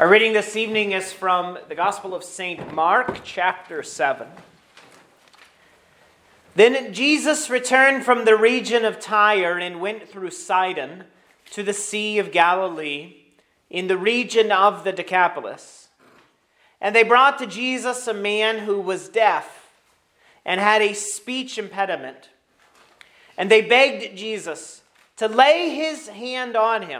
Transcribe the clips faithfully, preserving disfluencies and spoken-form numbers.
Our reading this evening is from the Gospel of Saint Mark, chapter seven. Then Jesus returned from the region of Tyre and went through Sidon to the Sea of Galilee in the region of the Decapolis. And they brought to Jesus a man who was deaf and had a speech impediment. And they begged Jesus to lay his hand on him.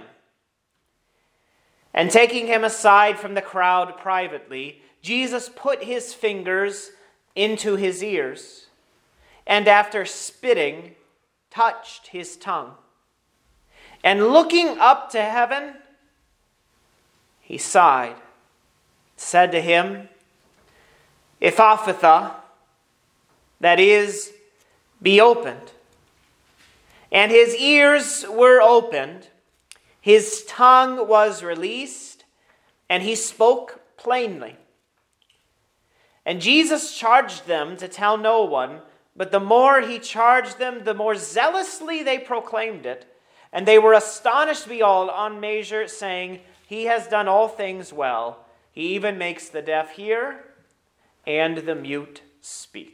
And taking him aside from the crowd privately, Jesus put his fingers into his ears, and after spitting, touched his tongue. And looking up to heaven, he sighed, said to him, Ephphatha, that is, be opened. And his ears were opened, his tongue was released, and he spoke plainly. And Jesus charged them to tell no one, but the more he charged them, the more zealously they proclaimed it. And they were astonished beyond measure, saying, He has done all things well. He even makes the deaf hear and the mute speak.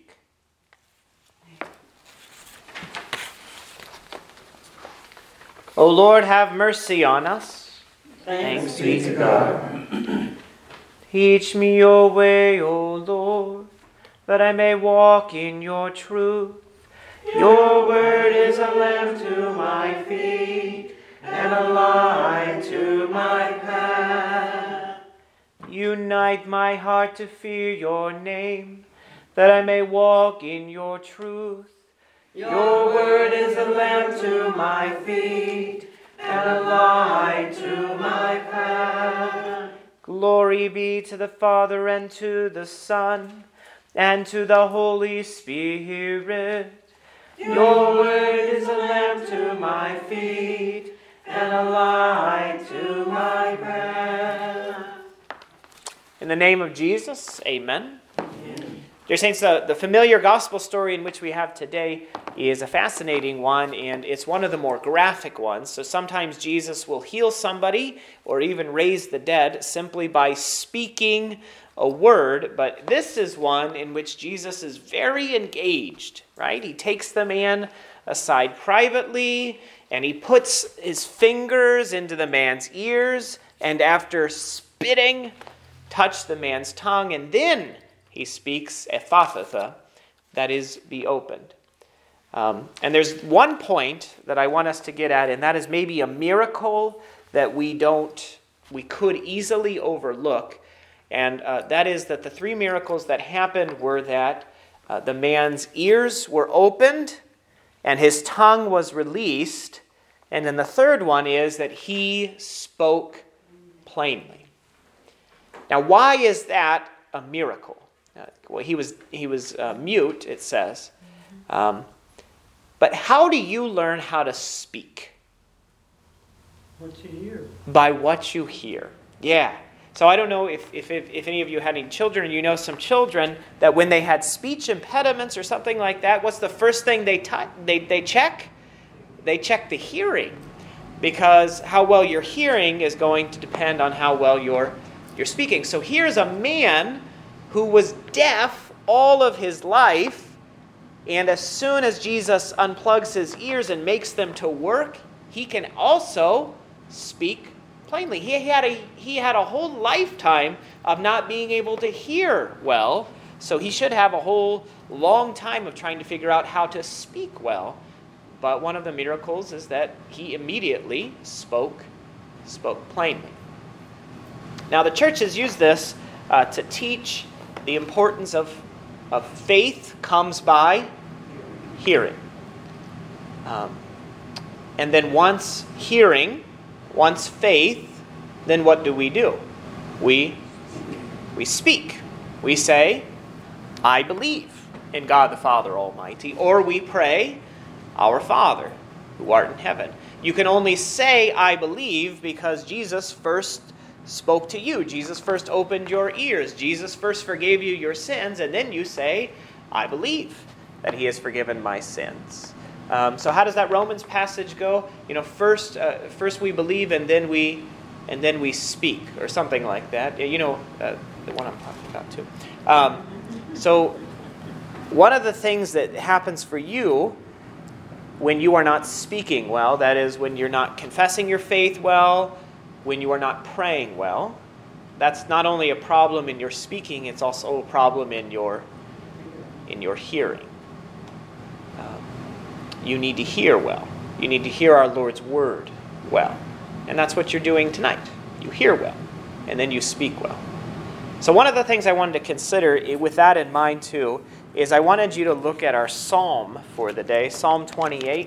O Lord, have mercy on us. Thanks be to God. Teach me your way, O Lord, that I may walk in your truth. Your word is a lamp to my feet and a light to my path. Unite my heart to fear your name, that I may walk in your truth. Your word is a lamp to my feet and a light to my path. Glory be to the Father and to the Son and to the Holy Spirit. Your word is a lamp to my feet and a light to my path. In the name of Jesus, amen. Dear Saints, the, the familiar gospel story in which we have today is a fascinating one, and it's one of the more graphic ones. So sometimes Jesus will heal somebody or even raise the dead simply by speaking a word, but this is one in which Jesus is very engaged, right? He takes the man aside privately, and he puts his fingers into the man's ears, and after spitting, touch the man's tongue, and then he speaks, Ephphatha, that is, be opened. Um, and there's one point that I want us to get at, and that is maybe a miracle that we don't, we could easily overlook. And uh, that is that the three miracles that happened were that uh, the man's ears were opened and his tongue was released. And then the third one is that he spoke plainly. Now, why is that a miracle? Uh, well, he was he was uh, mute, it says. Um, but how do you learn how to speak? What you hear. By what you hear. Yeah. So I don't know if, if, if, if any of you had any children, you know some children that when they had speech impediments or something like that, what's the first thing they t- they they check? They check the hearing. Because how well you're hearing is going to depend on how well you're you're speaking. So here's a man who was deaf all of his life, and as soon as Jesus unplugs his ears and makes them to work, he can also speak plainly. He had a he had a whole lifetime of not being able to hear well, so he should have a whole long time of trying to figure out how to speak well. But one of the miracles is that he immediately spoke spoke plainly. Now the church has used this uh, to teach the importance of, of faith comes by hearing. Um, and then once hearing, once faith, then what do we do? We, we speak. We say, I believe in God the Father Almighty. Or we pray, Our Father, who art in heaven. You can only say, I believe, because Jesus first spoke to you. Jesus first opened your ears. Jesus first forgave you your sins, and then you say, I believe that he has forgiven my sins. Um, so how does that Romans passage go? You know, first, uh, first we believe, and then we and then we speak, or something like that. You know, uh, the one I'm talking about too. Um, so one of the things that happens for you when you are not speaking well, that is, when you're not confessing your faith well, when you are not praying well, that's not only a problem in your speaking, it's also a problem in your in your hearing. Um, you need to hear well. You need to hear our Lord's word well. And that's what you're doing tonight. You hear well, and then you speak well. So one of the things I wanted to consider, with that in mind too, is I wanted you to look at our psalm for the day, Psalm twenty-eight.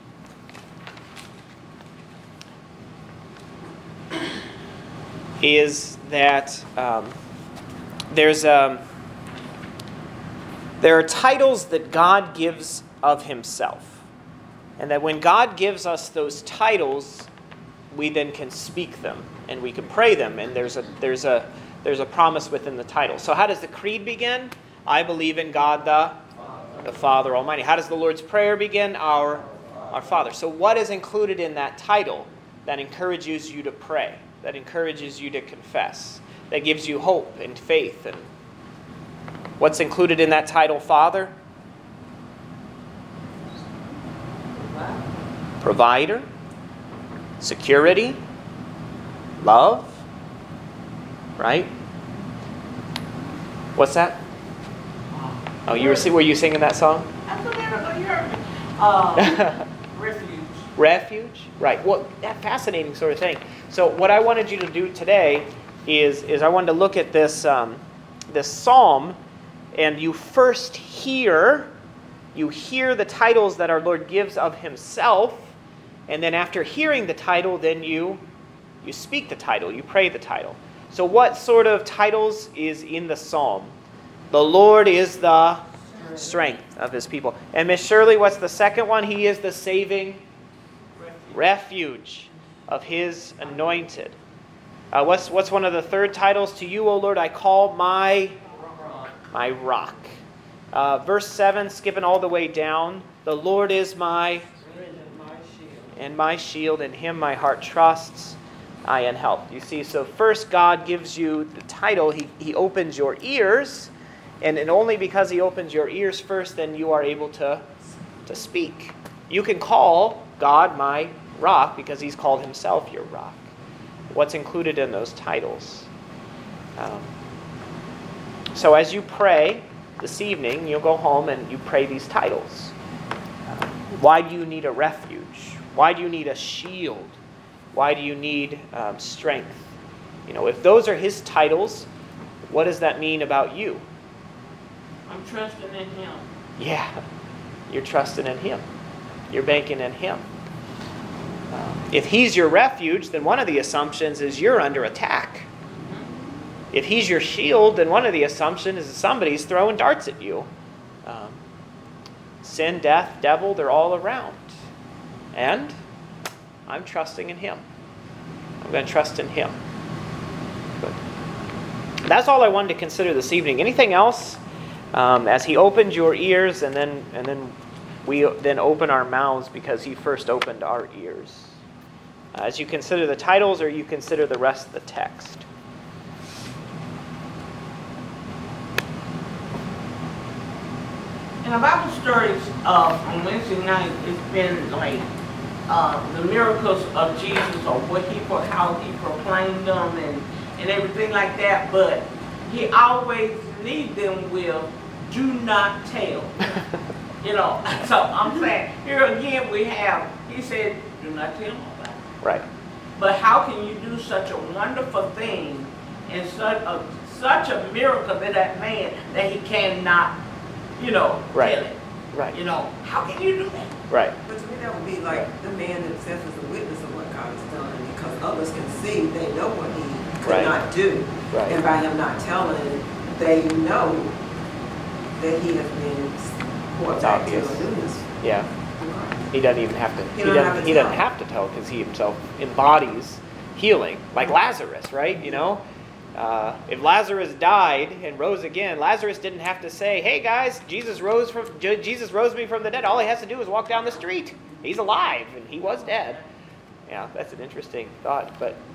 Is that um, there's um, there are titles that God gives of himself. And that when God gives us those titles, we then can speak them and we can pray them. And there's a there's a there's a promise within the title. So how does the creed begin? I believe in God the, the Father Almighty. How does the Lord's Prayer begin? Our, our Father. So what is included in that title that encourages you to pray, that encourages you to confess, that gives you hope and faith? And what's included in that title, Father? Provider, security, love, right? What's that? Oh, you were were you singing that song? That's what you heard me. Uh, refuge. Refuge, right? Well, that fascinating sort of thing. So, what I wanted you to do today is is I wanted to look at this um, this psalm, and you first hear you hear the titles that our Lord gives of Himself. And then after hearing the title, then you you speak the title, you pray the title. So what sort of titles is in the psalm? The Lord is the strength of his people. And Miss Shirley, what's the second one? He is the saving refuge, refuge of his anointed. Uh, what's what's one of the third titles? To you, O Lord, I call my rock. My rock. Uh, verse seven, skipping all the way down. The Lord is my and my shield, in him my heart trusts, I am helped. You see, so first God gives you the title. He, he opens your ears, and, and only because he opens your ears first, then you are able to, to speak. You can call God my rock because he's called himself your rock. What's included in those titles? Um, so as you pray this evening, you'll go home and you pray these titles. Uh, why do you need a refuge? Why do you need a shield? Why do you need um, strength? You know, if those are his titles, what does that mean about you? I'm trusting in him. Yeah, you're trusting in him. You're banking in him. Uh, if he's your refuge, then one of the assumptions is you're under attack. Mm-hmm. If he's your shield, then one of the assumptions is that somebody's throwing darts at you. Um, sin, death, devil, they're all around. And I'm trusting in him. I'm going to trust in him. Good. That's all I wanted to consider this evening. Anything else? Um, as he opened your ears, and then and then we then open our mouths because he first opened our ears. Uh, as you consider the titles, or you consider the rest of the text. In the Bible stories uh, on Wednesday night, it's been like uh, the miracles of Jesus, or what he, how he proclaimed them, and, and everything like that. But he always leads them with, "Do not tell." You know. So I'm saying here again we have. He said, "Do not tell nobody." Right. But how can you do such a wonderful thing and such a such a miracle to that man that he cannot, you know, right. tell it? Right. You know, how can you do that? Right. But to me, that would be like the man himself is a witness of what God has done, because others can see, they know what he could Right. not do. Right. And by him not telling, they know that he has been brought It's back obvious. to a newness. Yeah. He doesn't even have to. He, He don't doesn't. have to he doesn't tell. have to tell because he himself embodies healing, like Lazarus, right? You know, uh, if Lazarus died and rose again, Lazarus didn't have to say, "Hey guys, Jesus rose from Jesus rose me from the dead." All he has to do is walk down the street. He's alive, and he was dead. Yeah, that's an interesting thought. But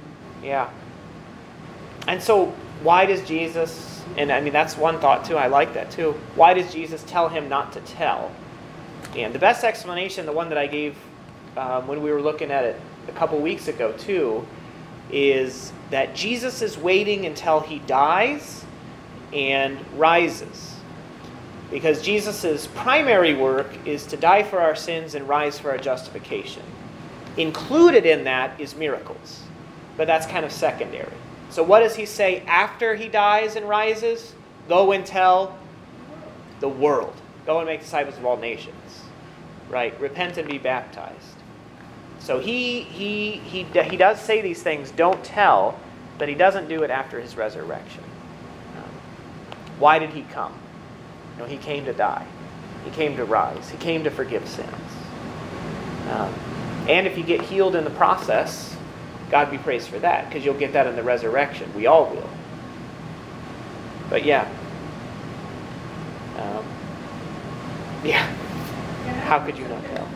Yeah. And so why does Jesus, and I mean that's one thought too, I like that too, why does Jesus tell him not to tell? And the best explanation, the one that I gave um, when we were looking at it a couple weeks ago too, is that Jesus is waiting until he dies and rises. Because Jesus' primary work is to die for our sins and rise for our justification. Included in that is miracles, but that's kind of secondary. So what does he say after he dies and rises? Go and tell the world. Go and make disciples of all nations. Right? Repent and be baptized. So he he he he does say these things, don't tell, but he doesn't do it after his resurrection. Um, why did he come? You know, he came to die. He came to rise. He came to forgive sins. Um, and if you get healed in the process, God be praised for that, because you'll get that in the resurrection. We all will. But yeah. Um, yeah. How could you not tell?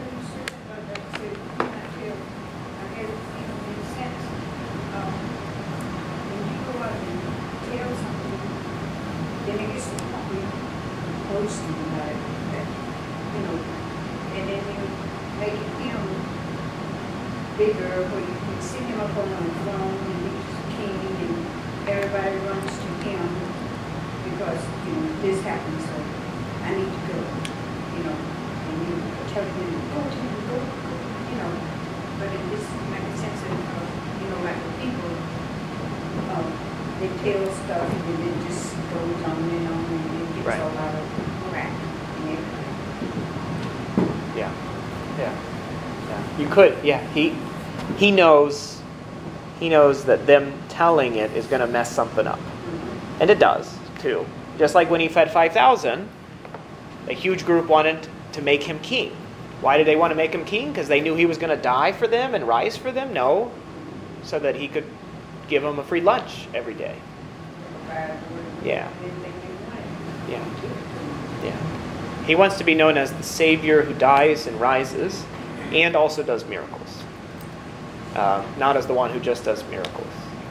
Then it gets to the point where you post about it, that, you know, and then you make it, you know, bigger, where you can sit him up on the throne and he's king and everybody runs to him because, you know, this happened, so I need to go, you know, and you tell him, go to him, go, go, you know, but it just makes sense of, uh, you know, like the people, um, they tell stuff and it just goes on and on and it gets Right. a lot of crap and everything. Yeah. Yeah. Yeah. You could, yeah. He he knows he knows that them telling it is going to mess something up. And it does, too. Just like when he fed five thousand, a huge group wanted to make him king. Why did they want to make him king? Because they knew he was going to die for them and rise for them? No. So that he could give them a free lunch every day. Yeah. Yeah. Yeah. He wants to be known as the Savior who dies and rises and also does miracles. Uh, not as the one who just does miracles.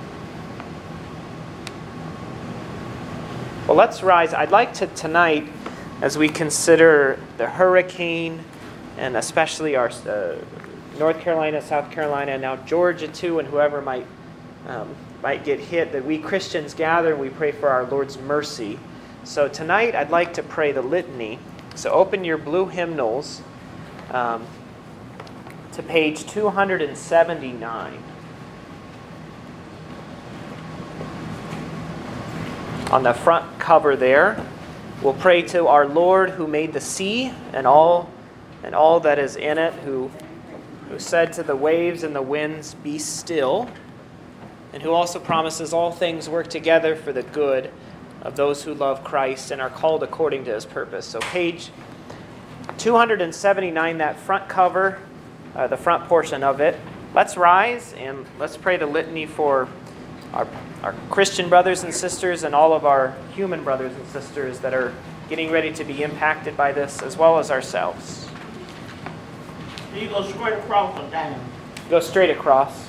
Well, let's rise. I'd like to tonight, as we consider the hurricane and especially our uh, North Carolina, South Carolina, and now Georgia too, and whoever might um, might get hit, that we Christians gather and we pray for our Lord's mercy. So tonight I'd like to pray the litany. So open your blue hymnals um, to page two seventy-nine. On the front cover there, we'll pray to our Lord who made the sea and all and all that is in it, who, who said to the waves and the winds, "Be still," and who also promises all things work together for the good of those who love Christ and are called according to his purpose. So page two seventy-nine, that front cover, uh, the front portion of it. Let's rise and let's pray the litany for our, our Christian brothers and sisters and all of our human brothers and sisters that are getting ready to be impacted by this, as well as ourselves. Do you go straight across or down? Go straight across.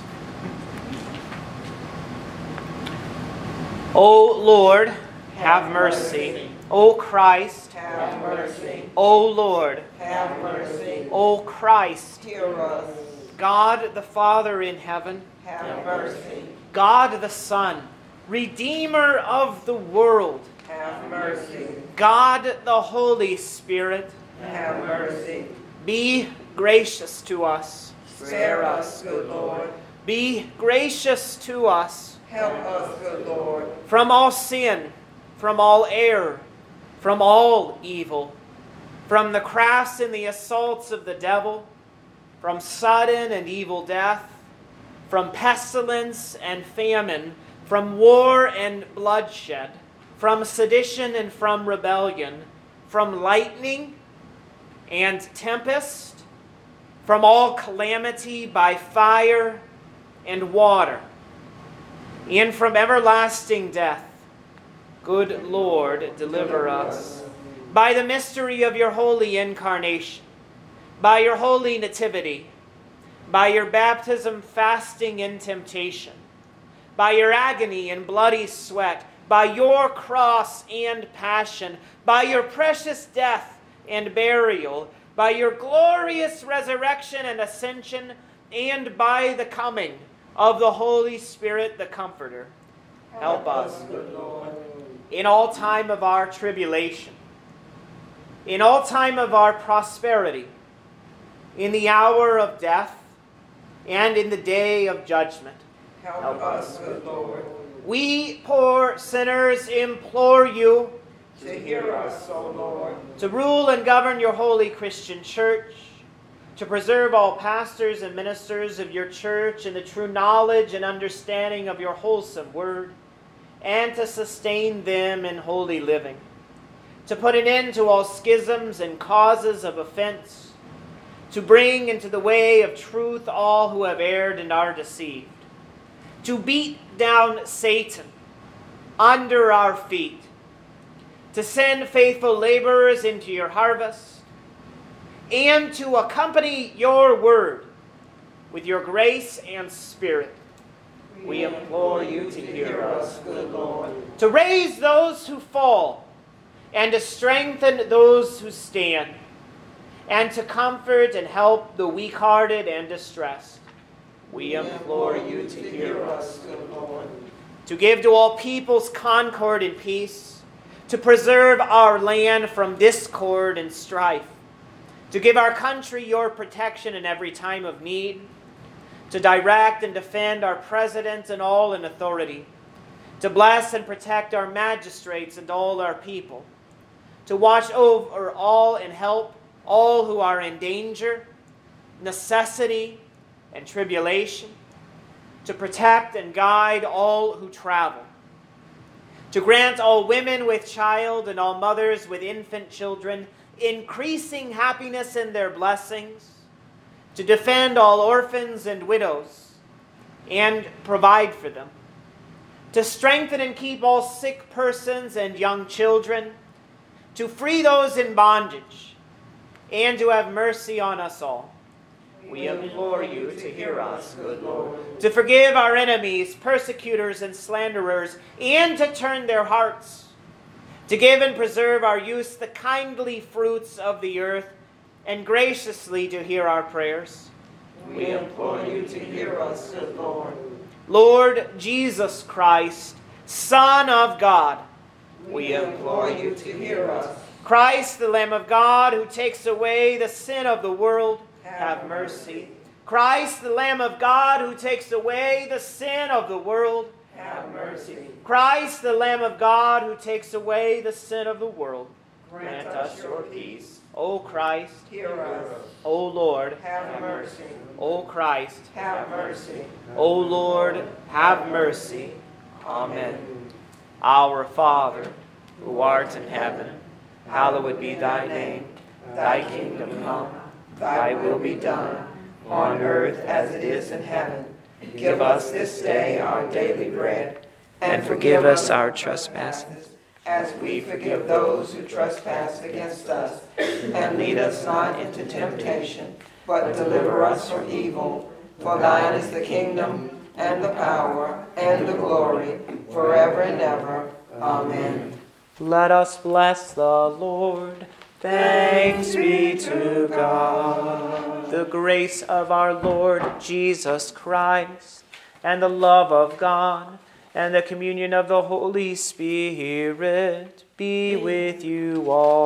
O Lord, have mercy. O Christ, Have mercy, O Lord, have mercy, O Christ, hear us, God the Father in heaven, have mercy, God the Son, Redeemer of the world, have mercy, God the Holy Spirit, have mercy. be gracious to us. Spare us, good Lord. Be gracious to us Help us, good Lord. from all sin, from all error, from all evil, from the crafts and the assaults of the devil, from sudden and evil death, from pestilence and famine, from war and bloodshed, from sedition and from rebellion, from lightning and tempest, from all calamity by fire and water, and from everlasting death. Good Lord, deliver us. By the mystery of your holy incarnation, by your holy nativity, by your baptism, fasting, and temptation, by your agony and bloody sweat, by your cross and passion, by your precious death and burial, by your glorious resurrection and ascension, and by the coming of the Holy Spirit, the Comforter. Help us, good Lord, in all time of our tribulation, in all time of our prosperity, in the hour of death, and in the day of judgment. Help, Help us, good Lord, We poor sinners implore you to hear us, O Lord. to rule and govern your holy Christian church, to preserve all pastors and ministers of your church in the true knowledge and understanding of your wholesome word, and to sustain them in holy living, to put an end to all schisms and causes of offense, to bring into the way of truth all who have erred and are deceived, to beat down Satan under our feet, to send faithful laborers into your harvest, and to accompany your word with your grace and spirit. We implore you to hear us, good Lord, to raise those who fall, and to strengthen those who stand, and to comfort and help the weak-hearted and distressed. We implore you to hear us, good Lord, to give to all peoples concord and peace, to preserve our land from discord and strife, to give our country your protection in every time of need, to direct and defend our president and all in authority, to bless and protect our magistrates and all our people, to watch over all and help all who are in danger, necessity, and tribulation, to protect and guide all who travel, to grant all women with child and all mothers with infant children increasing happiness in their blessings, to defend all orphans and widows and provide for them, to strengthen and keep all sick persons and young children, to free those in bondage, and to have mercy on us all. We implore you to hear us, good Lord, to forgive our enemies, persecutors, and slanderers, and to turn their hearts, to give and preserve our youth the kindly fruits of the earth, and graciously to hear our prayers. We implore you to hear us, good Lord. Lord Jesus Christ, Son of God, we implore you to hear us. Christ, the Lamb of God, who takes away the sin of the world, have mercy. Christ, the Lamb of God, who takes away the sin of the world, have mercy. Christ, the Lamb of God, who takes away the sin of the world, grant us your peace. O Christ, Hear us. O Lord, Have mercy. O Christ, Have mercy. O Lord, have mercy. Amen. Our Father, who art in heaven, hallowed be thy name. Thy kingdom come, thy will be done, on earth as it is in heaven. Give us this day our daily bread, and forgive us our trespasses, as we forgive those who trespass against us. And lead us not into temptation, but deliver us from evil. For thine is the kingdom, and the power, and the glory, forever and ever. Amen. Let us bless the Lord. Thanks be to God. The grace of our Lord Jesus Christ, and the love of God, and the communion of the Holy Spirit be with you all.